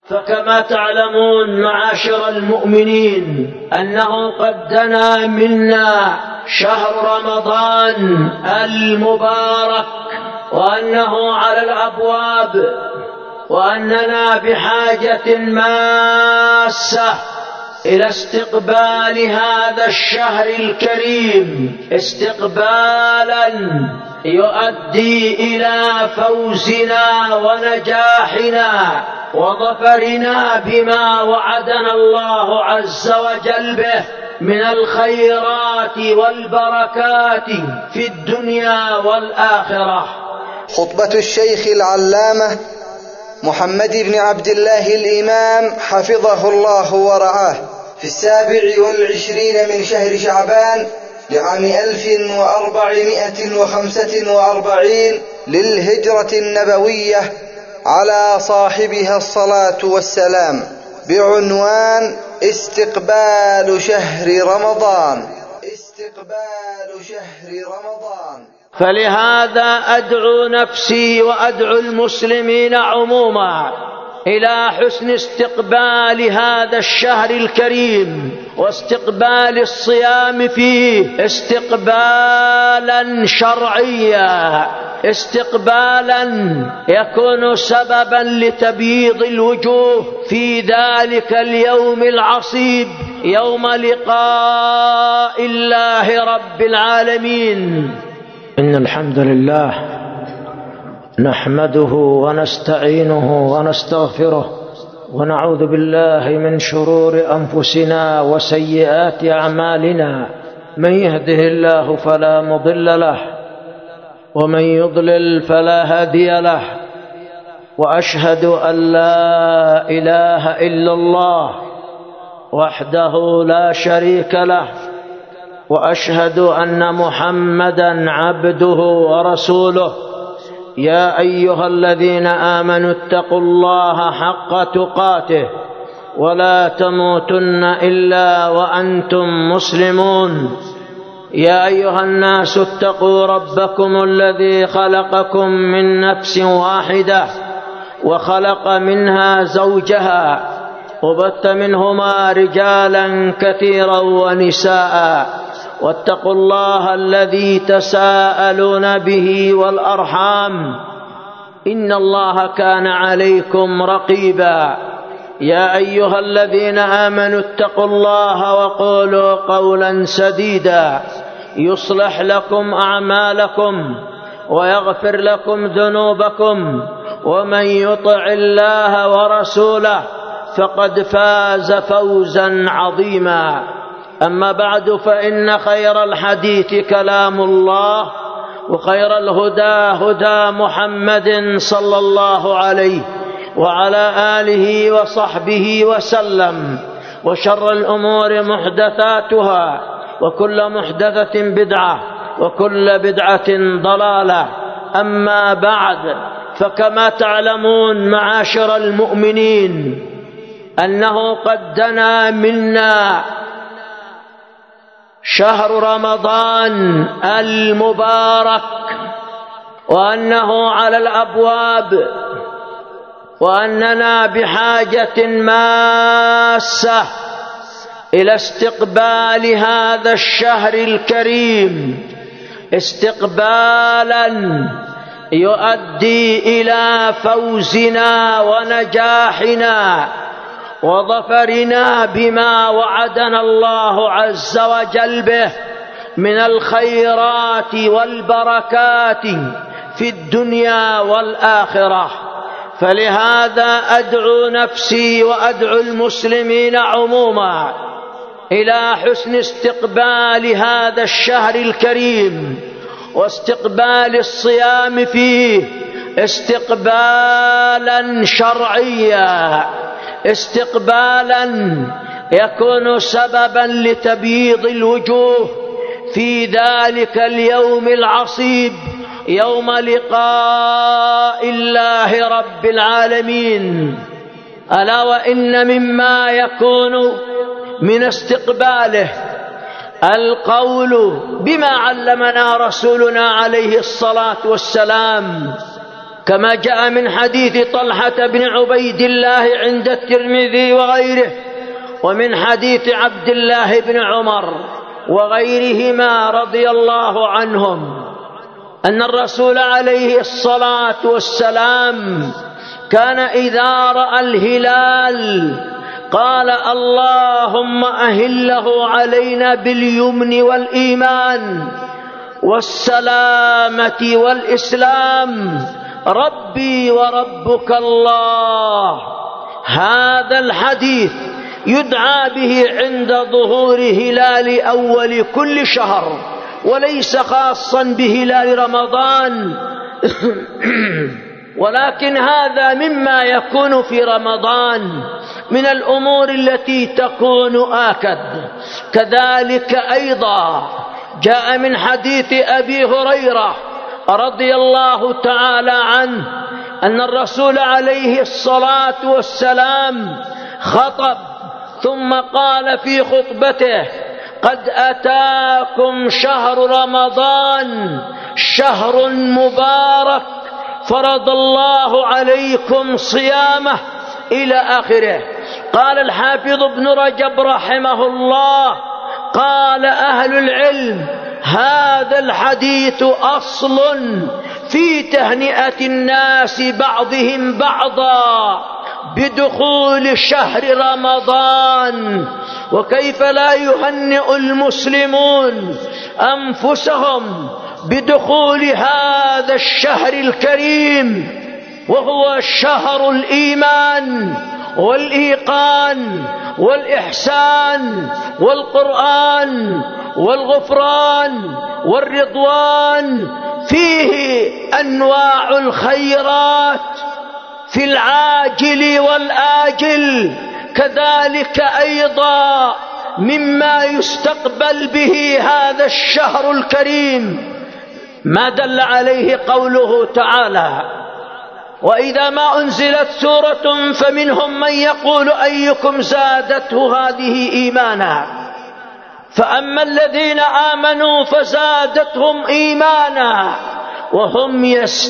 فكما تعلمون معاشر المؤمنين أنه قد دنا منا شهر رمضان المبارك، وأنه على الأبواب، وأننا بحاجة ماسة إلى استقبال هذا الشهر الكريم، استقبالا يؤدي إلى فوزنا ونجاحنا وظفرنا بما وعدنا الله عز وجل به من الخيرات والبركات في الدنيا والآخرة. خطبة الشيخ العلامة محمد بن عبد الله الإمام حفظه الله ورعاه في 27 من شهر شعبان لعام 1445 للهجرة النبوية على صاحبها الصلاة والسلام، بعنوان استقبال شهر رمضان. استقبال شهر رمضان. فلهذا أدعو نفسي وأدعو المسلمين عموما إلى حسن استقبال هذا الشهر الكريم واستقبال الصيام فيه استقبالا شرعيا، استقبالا يكون سببا لتبييض الوجوه في ذلك اليوم العصيب، يوم لقاء الله رب العالمين. إن الحمد لله نحمده ونستعينه ونستغفره ونعوذ بالله من شرور أنفسنا وسيئات أعمالنا، من يهده الله فلا مضل له ومن يضلل فلا هادي له، وأشهد أن لا إله إلا الله وحده لا شريك له، وأشهد أن محمدًا عبده ورسوله. يا أيها الذين آمنوا اتقوا الله حق تقاته ولا تموتن إلا وأنتم مسلمون. يا أيها الناس اتقوا ربكم الذي خلقكم من نفس واحدة وخلق منها زوجها وبث منهما رجالا كثيرا ونساء، واتقوا الله الذي تساءلون به والأرحام، إن الله كان عليكم رقيبا. يا أيها الذين آمنوا اتقوا الله وقولوا قولا سديدا يصلح لكم أعمالكم ويغفر لكم ذنوبكم، ومن يطع الله ورسوله فقد فاز فوزا عظيما. أما بعد، فإن خير الحديث كلام الله، وخير الهدى هدى محمد صلى الله عليه وعلى آله وصحبه وسلم، وشر الأمور محدثاتها، وكل محدثة بدعة، وكل بدعة ضلالة. أما بعد، فكما تعلمون معاشر المؤمنين أنه قد دنا منا شهر رمضان المبارك، وأنه على الأبواب، وأننا بحاجة ماسة إلى استقبال هذا الشهر الكريم، استقبالا يؤدي إلى فوزنا ونجاحنا وظفرنا بما وعدنا الله عز وجل به من الخيرات والبركات في الدنيا والآخرة. فلهذا أدعو نفسي وأدعو المسلمين عموما إلى حسن استقبال هذا الشهر الكريم واستقبال الصيام فيه استقبالا شرعيا، استقبالا يكون سببا لتبييض الوجوه في ذلك اليوم العصيب، يوم لقاء الله رب العالمين. ألا وإن مما يكون من استقباله القول بما علمنا رسولنا عليه الصلاة والسلام، كما جاء من حديث طلحة بن عبيد الله عند الترمذي وغيره، ومن حديث عبد الله بن عمر وغيرهما رضي الله عنهم أن الرسول عليه الصلاة والسلام كان إذا رأى الهلال قال: اللهم أهله علينا باليمن والإيمان والسلامة والإسلام، ربي وربك الله. هذا الحديث يدعى به عند ظهور هلال أول كل شهر، وليس خاصا بهلال رمضان ولكن هذا مما يكون في رمضان من الأمور التي تكون آكد. كذلك أيضا جاء من حديث أبي هريرة رضي الله تعالى عنه أن الرسول عليه الصلاة والسلام خطب ثم قال في خطبته: قد أتاكم شهر رمضان شهر مبارك فرض الله عليكم صيامه إلى آخره. قال الحافظ ابن رجب رحمه الله: قال أهل العلم: هذا الحديث أصل في تهنئة الناس بعضهم بعضا بدخول شهر رمضان. وكيف لا يهنئ المسلمون أنفسهم بدخول هذا الشهر الكريم، وهو شهر الإيمان والإيقان والإحسان والقرآن والغفران والرضوان، فيه أنواع الخيرات في العاجل والآجل. كذلك أيضا مما يستقبل به هذا الشهر الكريم ما دل عليه قوله تعالى: وإذا ما أنزلت سورة فمنهم من يقول أيكم زادته هذه إيمانا، فأما الذين آمنوا فزادتهم إيمانا وهم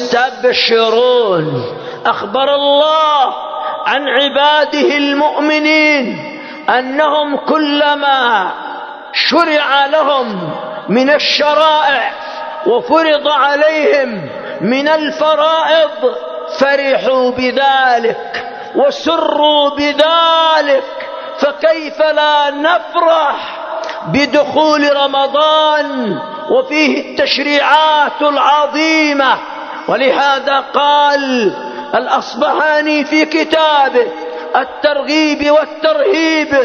يستبشرون. أخبر الله عن عباده المؤمنين أنهم كلما شرع لهم من الشرائع وفرض عليهم من الفرائض فرحوا بذلك وسروا بذلك، فكيف لا نفرح بدخول رمضان وفيه التشريعات العظيمة؟ ولهذا قال الأصبهاني في كتابه الترغيب والترهيب: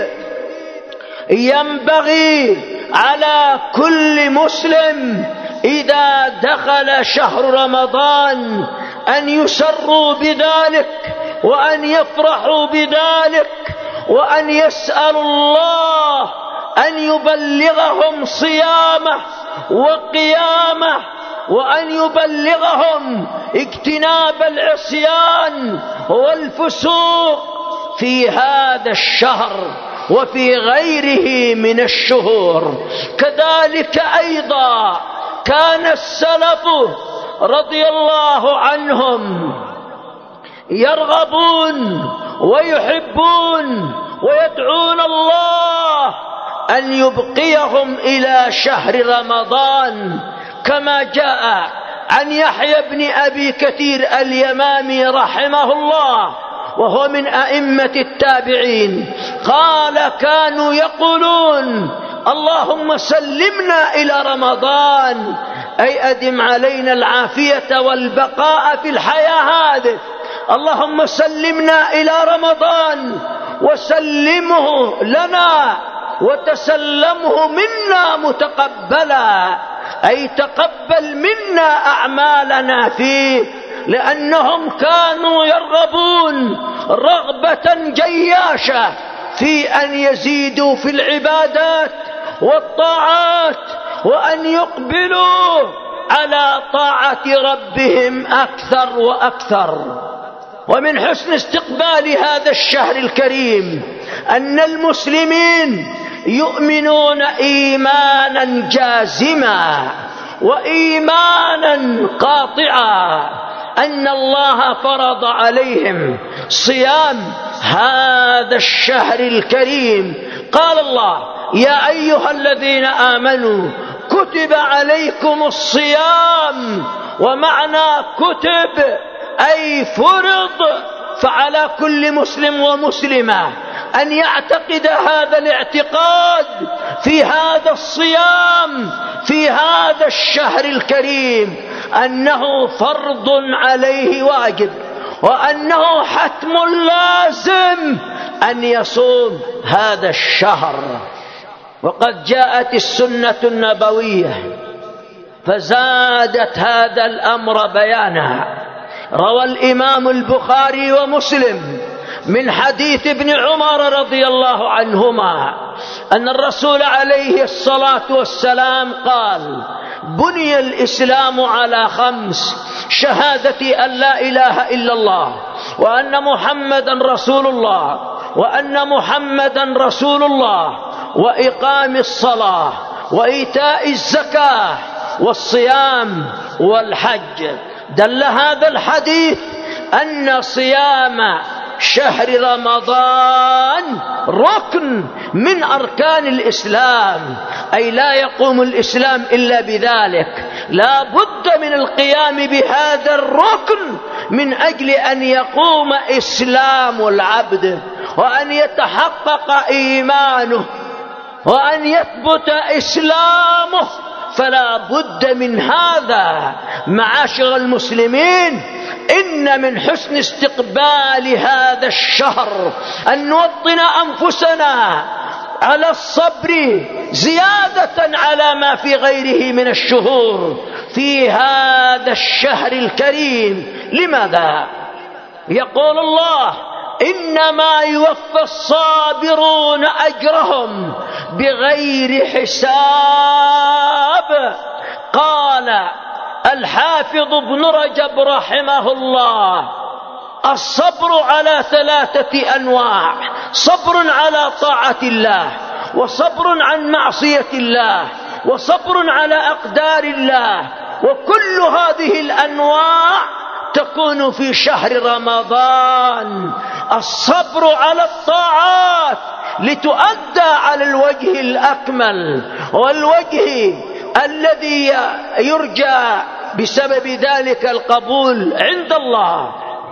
ينبغي على كل مسلم إذا دخل شهر رمضان أن يسروا بذلك وأن يفرحوا بذلك وأن يسألوا الله أن يبلغهم صيامه وقيامه، وأن يبلغهم اجتناب العصيان والفسوق في هذا الشهر وفي غيره من الشهور. كذلك أيضا كان السلف رضي الله عنهم يرغبون ويحبون ويدعون الله أن يبقيهم إلى شهر رمضان، كما جاء عن يحيى بن أبي كثير اليمامي رحمه الله وهو من أئمة التابعين، قال: كانوا يقولون: اللهم سلمنا إلى رمضان، أي أدم علينا العافية والبقاء في الحياة هذه. اللهم سلمنا إلى رمضان وسلمه لنا وتسلمه منا متقبلا، أي تقبل منا أعمالنا فيه، لأنهم كانوا يرغبون رغبة جياشة في أن يزيدوا في العبادات والطاعات وأن يقبلوا على طاعة ربهم أكثر وأكثر. ومن حسن استقبال هذا الشهر الكريم أن المسلمين يؤمنون إيمانا جازما وإيمانا قاطعا أن الله فرض عليهم صيام هذا الشهر الكريم. قال الله: يا أيها الذين آمنوا كتب عليكم الصيام. ومعنى كتب أي فرض، فعلى كل مسلم ومسلمة أن يعتقد هذا الاعتقاد في هذا الصيام في هذا الشهر الكريم، أنه فرض عليه واجب، وأنه حتم لازم أن يصوم هذا الشهر. وقد جاءت السنة النبوية فزادت هذا الأمر بيانا. روى الإمام البخاري ومسلم من حديث ابن عمر رضي الله عنهما أن الرسول عليه الصلاة والسلام قال: بني الإسلام على 5: شهادة أن لا إله إلا الله، وأن محمدا رسول الله، وأن محمدا رسول الله، وإقام الصلاة، وإيتاء الزكاة، والصيام والحج. دل هذا الحديث أن صيام شهر رمضان ركن من أركان الإسلام، أي لا يقوم الإسلام إلا بذلك. لا بد من القيام بهذا الركن من أجل أن يقوم إسلام العبد، وأن يتحقق إيمانه، وأن يثبت إسلامه. فلا بد من هذا. معاشر المسلمين، إن من حسن استقبال هذا الشهر أن نوطن أنفسنا على الصبر زيادة على ما في غيره من الشهور في هذا الشهر الكريم. لماذا؟ يقول الله: إنما يوفى الصابرون أجرهم بغير حساب. قال الحافظ ابن رجب رحمه الله: الصبر على 3 أنواع: صبر على طاعة الله، وصبر عن معصية الله، وصبر على أقدار الله. وكل هذه الأنواع تكون في شهر رمضان. الصبر على الطاعات لتؤدى على الوجه الأكمل والوجه الذي يرجى بسبب ذلك القبول عند الله،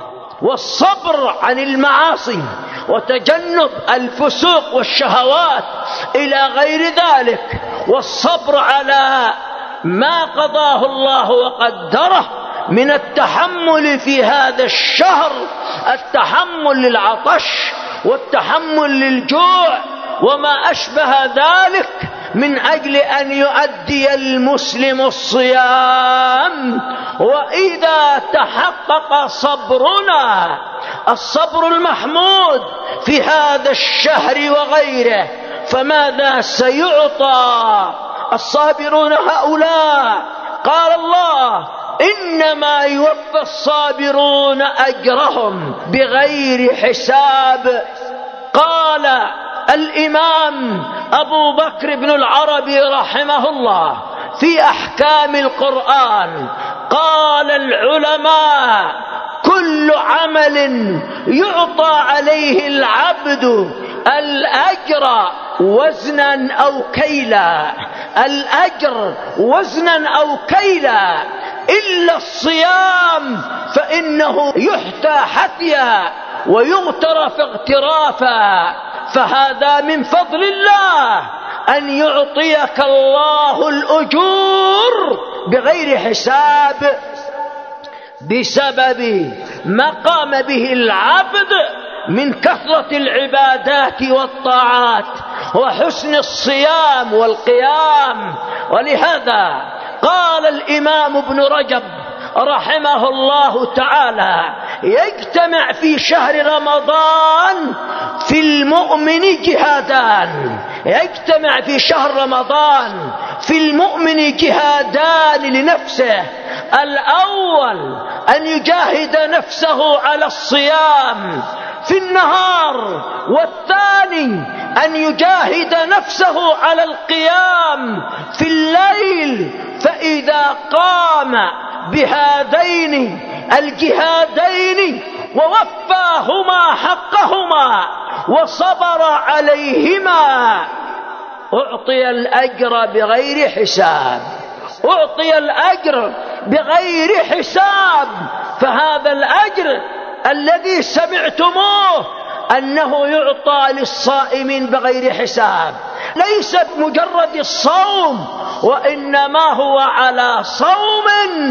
والصبر عن المعاصي وتجنب الفسوق والشهوات إلى غير ذلك، والصبر على ما قضاه الله وقدره من التحمل في هذا الشهر، التحمل للعطش والتحمل للجوع وما أشبه ذلك، من أجل أن يؤدي المسلم الصيام. وإذا تحقق صبرنا، الصبر المحمود في هذا الشهر وغيره، فماذا سيعطى الصابرون هؤلاء؟ قال الله: إنما يوفى الصابرون أجرهم بغير حساب. قال الإمام أبو بكر بن العربي رحمه الله في أحكام القرآن، قال العلماء: كل عمل يعطى عليه العبد الأجر وزنا أو كيلا، الأجر وزنا أو كيلا، إلا الصيام فإنه يحتى حثيا ويغترف اغترافا. فهذا من فضل الله أن يعطيك الله الأجور بغير حساب بسبب ما قام به العبد من كثرة العبادات والطاعات وحسن الصيام والقيام. ولهذا قال الإمام ابن رجب رحمه الله تعالى: يجتمع في شهر رمضان في المؤمن جهادان. يجتمع في شهر رمضان في المؤمن جهادان لنفسه: الأول أن يجاهد نفسه على الصيام في النهار، والثاني أن يجاهد نفسه على القيام في الليل. فإذا قام بهذين الجهادين ووفاهما حقهما وصبر عليهما أعطي الأجر بغير حساب، أعطي الأجر بغير حساب. فهذا الأجر الذي سمعتموه أنه يعطى للصائمين بغير حساب، ليس بمجرد الصوم، وإنما هو على صوم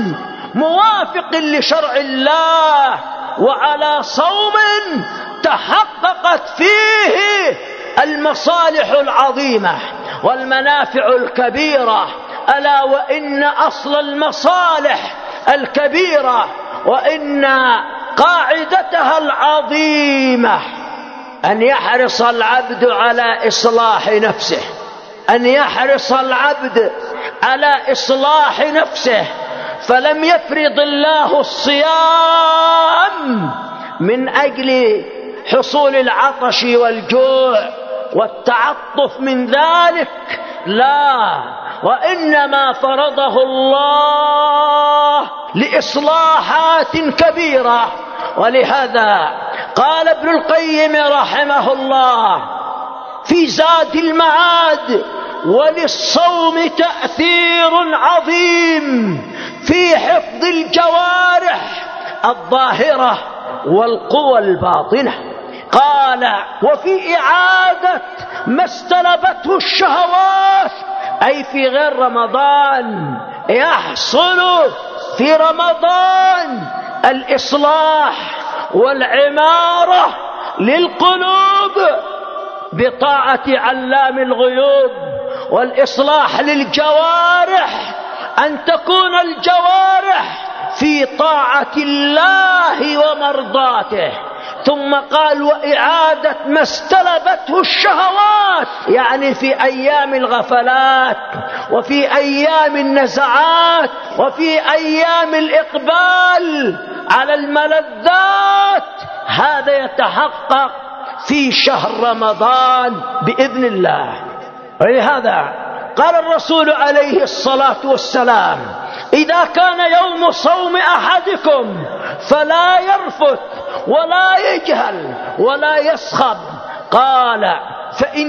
موافق لشرع الله، وعلى صوم تحققت فيه المصالح العظيمة والمنافع الكبيرة. ألا وإن أصل المصالح الكبيرة وإن قاعدتها العظيمة أن يحرص العبد على إصلاح نفسه، أن يحرص العبد على إصلاح نفسه. فلم يفرض الله الصيام من أجل حصول العطش والجوع والتعطف من ذلك، لا، وإنما فرضه الله لإصلاحات كبيرة. ولهذا قال ابن القيم رحمه الله في زاد المعاد: وللصوم تأثير عظيم في حفظ الجوارح الظاهرة والقوى الباطنة. قال: وفي إعادة ما استلبته الشهوات، أي في غير رمضان. يحصل في رمضان الإصلاح والعمارة للقلوب بطاعة علام الغيوب، والإصلاح للجوارح أن تكون الجوارح في طاعة الله ومرضاته. ثم قال: وإعادة ما استلبته الشهوات، يعني في أيام الغفلات وفي أيام النزعات وفي أيام الإقبال على الملذات. هذا يتحقق في شهر رمضان بإذن الله. ولهذا قال الرسول عليه الصلاة والسلام: إذا كان يوم صوم أحدكم فلا يرفث ولا يجهل ولا يسخب. قال: فإن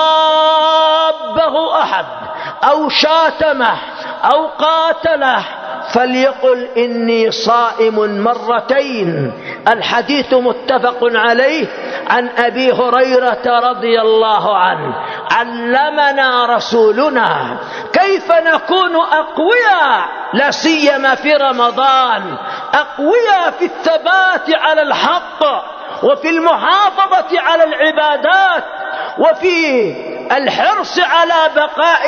سابه أحد أو شاتمه أو قاتله فليقل إني صائم مرتين. الحديث متفق عليه عن أبي هريرة رضي الله عنه: علمنا رسولنا كيف نكون أقوياء، لا سيما في رمضان، أقوياء في الثبات على الحق وفي المحافظة على العبادات وفي الحرص على بقاء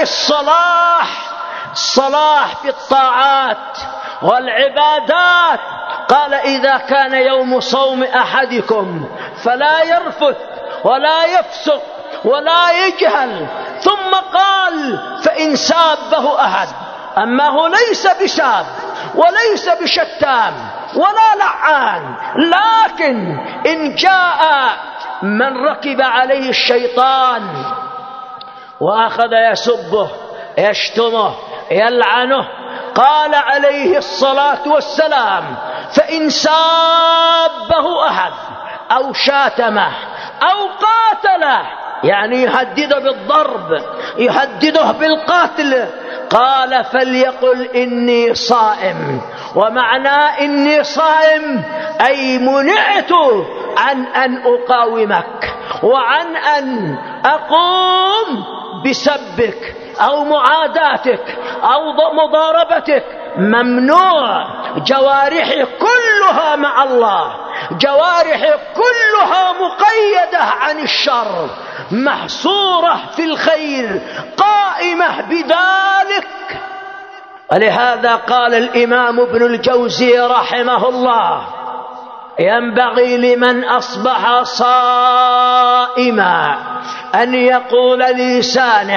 الصلاح في الطاعات والعبادات. قال: إذا كان يوم صوم أحدكم فلا يرفث ولا يفسق ولا يجهل. ثم قال: فإن سابه أحد، أما هو ليس بساب وليس بشتام ولا لعان، لكن إن جاء من ركب عليه الشيطان وأخذ يسبه يشتمه يلعنه، قال عليه الصلاة والسلام: فإن سابه أحد أو شاتمه أو قاتله، يعني يهدده بالضرب يهدده بالقتل، قال: فليقل إني صائم. ومعنى إني صائم أي منعت عن أن أقاومك وعن أن أقوم بسبك أو معاداتك أو مضاربتك، ممنوع. جوارحي كلها مع الله، جوارحي كلها مقيدة عن الشر، محصورة في الخير، قائمة بذلك. ولهذا قال الإمام ابن الجوزي رحمه الله: ينبغي لمن أصبح صائما أن يقول لسانه: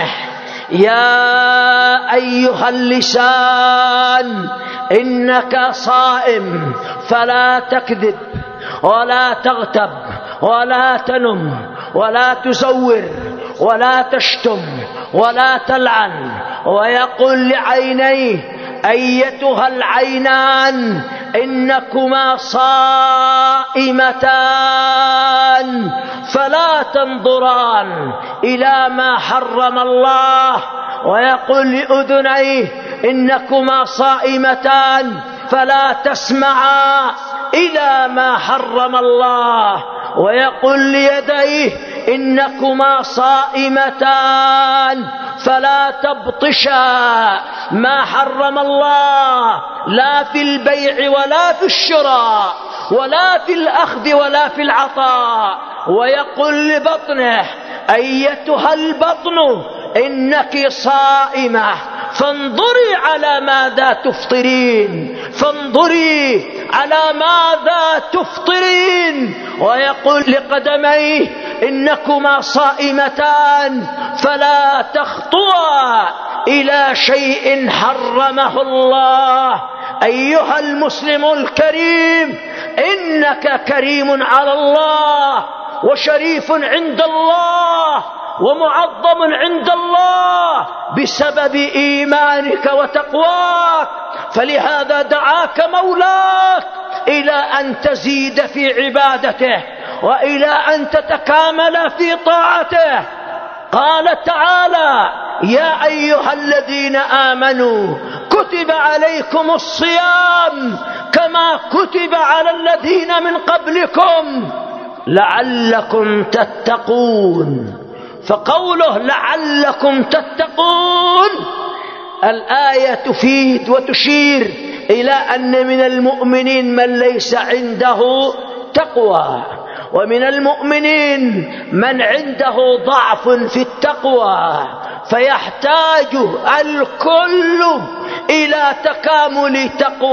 يا أيها اللسان إنك صائم، فلا تكذب ولا تغتب ولا تنم ولا تزور ولا تشتم ولا تلعن. ويقول لعينيه: أيتها العينان إنكما صائمتان فلا تنظران إلى ما حرم الله، ويقول لأذنيه إنكما صائمتان فلا تسمعا إلى ما حرم الله، ويقول ليديه إنكما صائمتان فلا تبطشا ما حرم الله، لا في البيع ولا في الشراء ولا في الأخذ ولا في العطاء. ويقول لبطنه أيتها البطن إنك صائمة فانظري على ماذا تفطرين، فانظري على ماذا تفطرين. ويقول لقدميه إنكما صائمتان فلا تخطوا إلى شيء حرمه الله. أيها المسلم الكريم، إنك كريم على الله وشريف عند الله ومعظم عند الله بسبب إيمانك وتقواك، فلهذا دعاك مولاك إلى أن تزيد في عبادته وإلى أن تتكامل في طاعته. قال تعالى: يا أيها الذين آمنوا كتب عليكم الصيام كما كتب على الذين من قبلكم لعلكم تتقون. فقوله لعلكم تتقون الآية تفيد وتشير إلى أن من المؤمنين من ليس عنده تقوى، ومن المؤمنين من عنده ضعف في التقوى، فيحتاج الكل إلى تكامل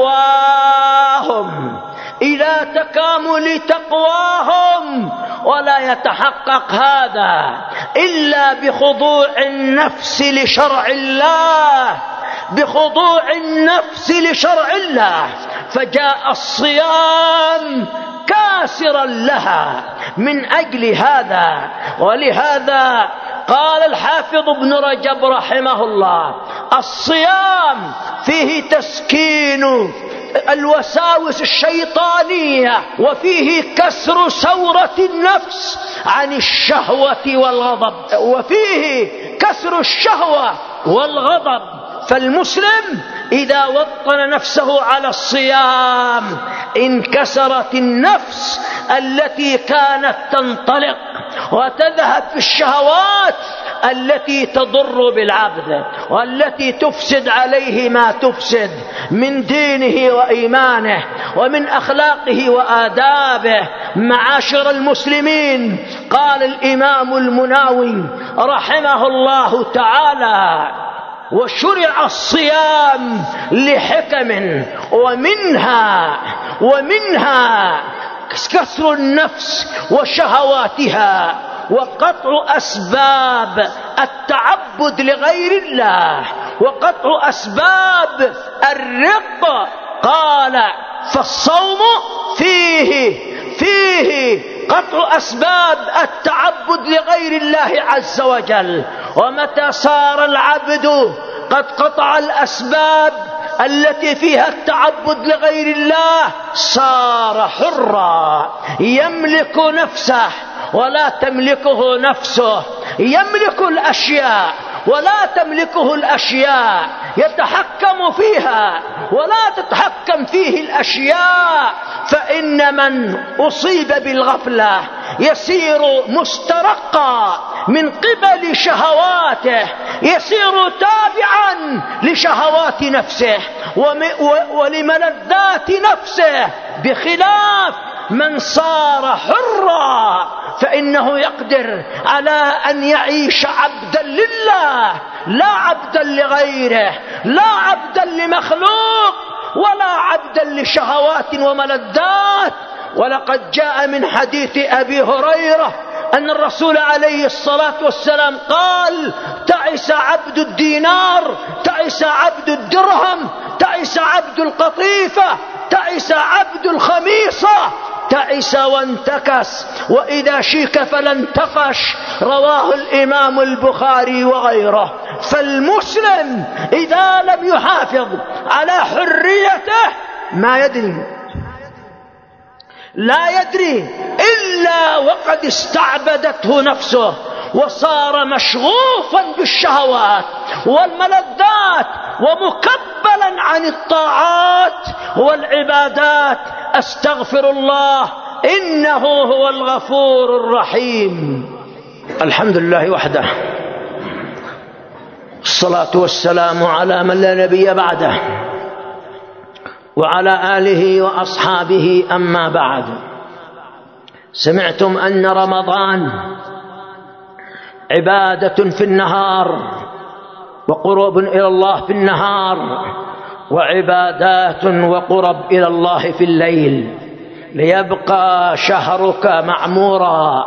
تقواهم، إلى تكامل تقواهم. ولا يتحقق هذا إلا بخضوع النفس لشرع الله، بخضوع النفس لشرع الله. فجاء الصيام كاسرا لها من أجل هذا. ولهذا قال الحافظ ابن رجب رحمه الله: الصيام فيه تسكين الوساوس الشيطانية، وفيه كسر ثورة النفس عن الشهوة والغضب، وفيه كسر الشهوة والغضب. فالمسلم إذا وطن نفسه على الصيام انكسرت النفس التي كانت تنطلق وتذهب في الشهوات التي تضر بالعبد والتي تفسد عليه ما تفسد من دينه وإيمانه ومن أخلاقه وآدابه. معاشر المسلمين، قال الإمام المناوي رحمه الله تعالى: وشرع الصيام لحكم، ومنها كسر النفس وشهواتها وقطع أسباب التعبد لغير الله وقطع أسباب الرق. قال: فالصوم فيه قطع أسباب التعبد لغير الله عز وجل. ومتى صار العبد قد قطع الأسباب التي فيها التعبد لغير الله صار حرا، يملك نفسه ولا تملكه نفسه، يملك الأشياء ولا تملكه الأشياء، يتحكم فيها ولا تتحكم فيه الأشياء. فإن من أصيب بالغفلة يسير مسترقا من قبل شهواته، يسير تابعا لشهوات نفسه ولملذات نفسه، بخلاف من صار حرا فإنه يقدر على أن يعيش عبدا لله لا عبدا لغيره، لا عبدا لمخلوق ولا عبدا لشهوات وملذات. ولقد جاء من حديث أبي هريرة أن الرسول عليه الصلاة والسلام قال: تعس عبد الدينار، تعس عبد الدرهم، تعس عبد القطيفة، تعس عبد الخميصة، تعس وانتكس، وإذا شيك فلا انتقش. رواه الإمام البخاري وغيره. فالمسلم إذا لم يحافظ على حريته ما يدري، لا يدري إلا وقد استعبدته نفسه وصار مشغوفا بالشهوات والملذات ومكبلا عن الطاعات والعبادات. أستغفر الله إنه هو الغفور الرحيم. الحمد لله وحده، الصلاة والسلام على من لا نبي بعده وعلى آله وأصحابه. أما بعد، سمعتم أن رمضان عبادة في النهار وقرب إلى الله في النهار، وعبادات وقرب إلى الله في الليل، ليبقى شهرك معمورا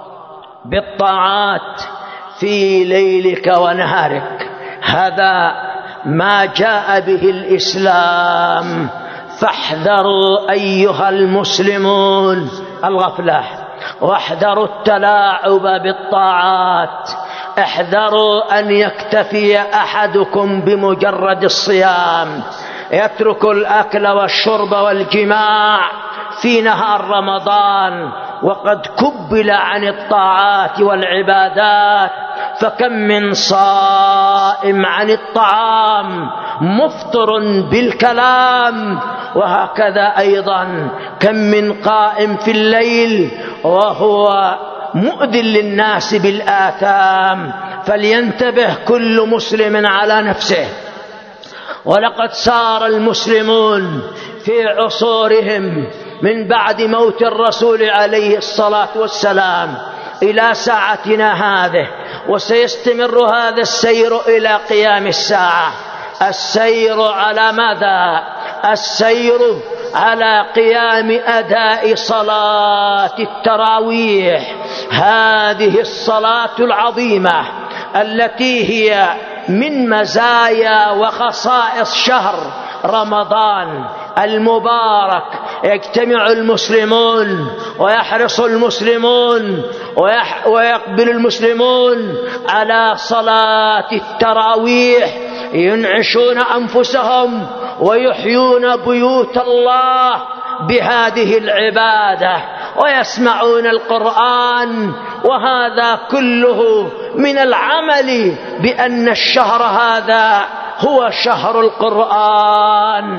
بالطاعات في ليلك ونهارك. هذا ما جاء به الإسلام. فاحذروا أيها المسلمون الغفلة، واحذروا التلاعب بالطاعات. احذروا أن يكتفي أحدكم بمجرد الصيام، يترك الأكل والشرب والجماع في نهار رمضان وقد كبل عن الطاعات والعبادات. فكم من صائم عن الطعام مفطر بالكلام، وهكذا أيضا كم من قائم في الليل وهو مؤذ للناس بالآثام. فلينتبه كل مسلم على نفسه. ولقد سار المسلمون في عصورهم من بعد موت الرسول عليه الصلاة والسلام إلى ساعتنا هذه، وسيستمر هذا السير إلى قيام الساعة. السير على ماذا؟ السير على قيام أداء صلاة التراويح، هذه الصلاة العظيمة التي هي من مزايا وخصائص شهر رمضان المبارك. يجتمع المسلمون ويحرص المسلمون ويقبل المسلمون على صلاة التراويح، ينعشون أنفسهم ويحيون بيوت الله بهذه العبادة، ويسمعون القرآن. وهذا كله من العمل بأن الشهر هذا هو شهر القرآن.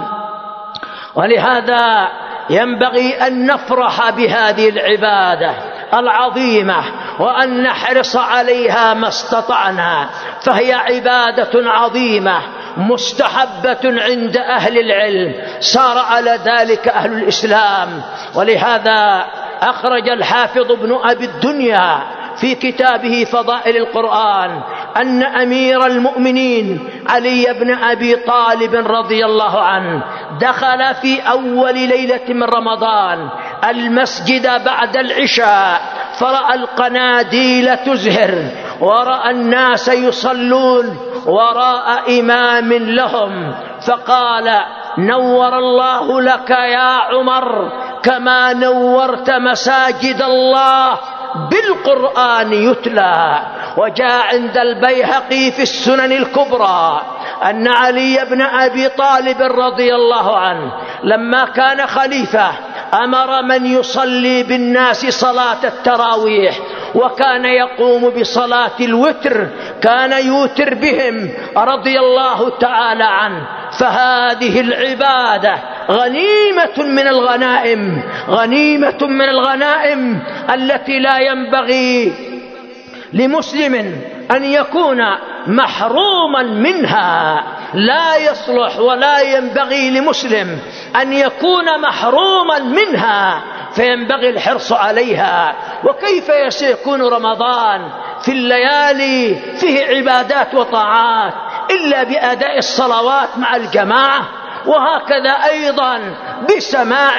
ولهذا ينبغي أن نفرح بهذه العبادة العظيمة وأن نحرص عليها ما استطعنا، فهي عبادة عظيمة مستحبة عند أهل العلم، سار على ذلك أهل الإسلام. ولهذا أخرج الحافظ ابن أبي الدنيا في كتابه فضائل القرآن أن أمير المؤمنين علي بن أبي طالب رضي الله عنه دخل في أول ليلة من رمضان المسجد بعد العشاء، فرأى القناديل تزهر ورأى الناس يصلون وراء إمام لهم، فقال: نور الله لك يا عمر كما نورت مساجد الله بالقرآن يتلى. وجاء عند البيهقي في السنن الكبرى أن علي بن أبي طالب رضي الله عنه لما كان خليفة أمر من يصلي بالناس صلاة التراويح، وكان يقوم بصلاة الوتر، كان يوتر بهم رضي الله تعالى عنه. فهذه العبادة غنيمة من الغنائم، غنيمة من الغنائم التي لا ينبغي لمسلم أن يكون محروما منها. لا يصلح ولا ينبغي لمسلم أن يكون محروما منها، فينبغي الحرص عليها. وكيف سيكون رمضان في الليالي فيه عبادات وطاعات إلا بأداء الصلوات مع الجماعة، وهكذا أيضا بسماع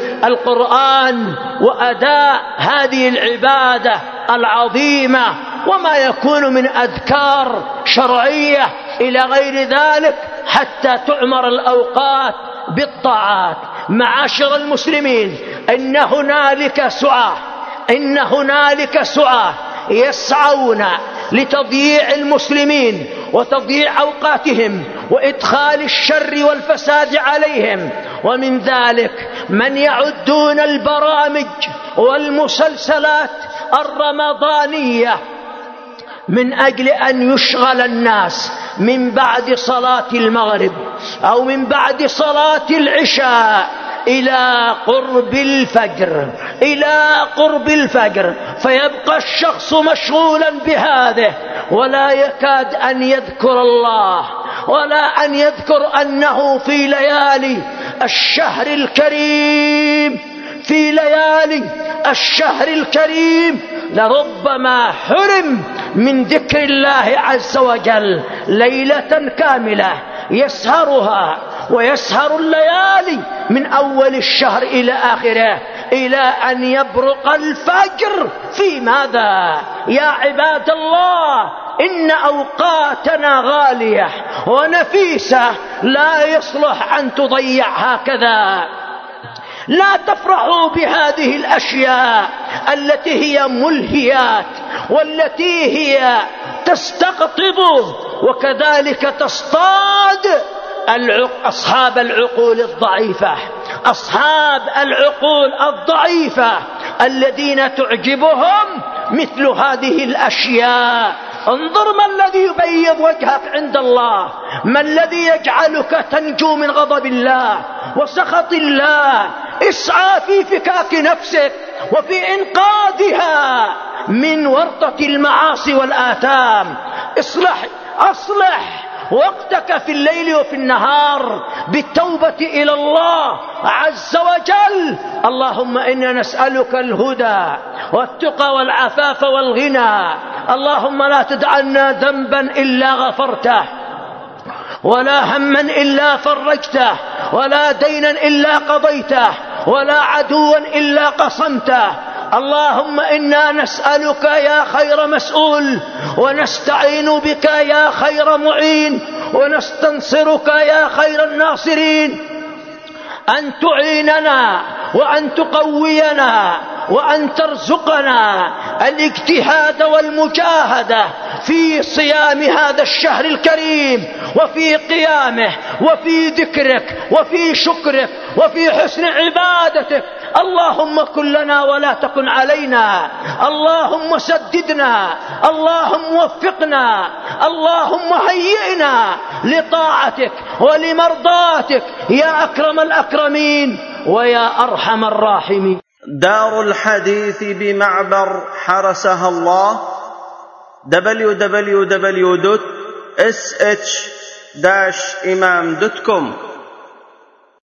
القرآن وأداء هذه العبادة العظيمة، وما يكون من أذكار شرعية إلى غير ذلك، حتى تعمر الأوقات بالطاعات. معاشر المسلمين، إن هنالك سعى يسعون لتضييع المسلمين وتضييع أوقاتهم وإدخال الشر والفساد عليهم. ومن ذلك من يعدون البرامج والمسلسلات الرمضانية من أجل أن يشغل الناس من بعد صلاة المغرب أو من بعد صلاة العشاء إلى قرب الفجر فيبقى الشخص مشغولا بهذه ولا يكاد أن يذكر الله ولا أن يذكر أنه في ليالي الشهر الكريم لربما حرم من ذكر الله عز وجل ليلة كاملة يسهرها ويسهر الليالي من أول الشهر إلى آخره إلى أن يبرق الفجر. في ماذا يا عباد الله؟ إن أوقاتنا غالية ونفيسة لا يصلح أن تضيع هكذا. لا تفرحوا بهذه الأشياء التي هي ملهيات والتي هي تستقطب وكذلك تصطاد أصحاب العقول الضعيفة الذين تعجبهم مثل هذه الأشياء. انظر ما الذي يبيض وجهك عند الله، ما الذي يجعلك تنجو من غضب الله وسخط الله. اسعى في فكاك نفسك وفي إنقاذها من ورطة المعاصي والآثام. أصلح وقتك في الليل وفي النهار بالتوبة إلى الله عز وجل. اللهم إنا نسألك الهدى والتقى والعفاف والغنى. اللهم لا تدع لنا ذنبا إلا غفرته ولا هما إلا فرجته ولا دينا إلا قضيته ولا عدوا إلا قصمته. اللهم إنا نسألك يا خير مسؤول ونستعين بك يا خير معين ونستنصرك يا خير الناصرين أن تعيننا وأن تقوينا وأن ترزقنا الاجتهاد والمجاهدة في صيام هذا الشهر الكريم وفي قيامه وفي ذكرك وفي شكرك وفي حسن عبادتك. اللهم كن لنا ولا تكن علينا، اللهم سددنا، اللهم وفقنا، اللهم هيئنا لطاعتك ولمرضاتك يا أكرم الأكرمين ويا أرحم الراحمين. دار الحديث بمعبر حرسها الله www.sh-imam.com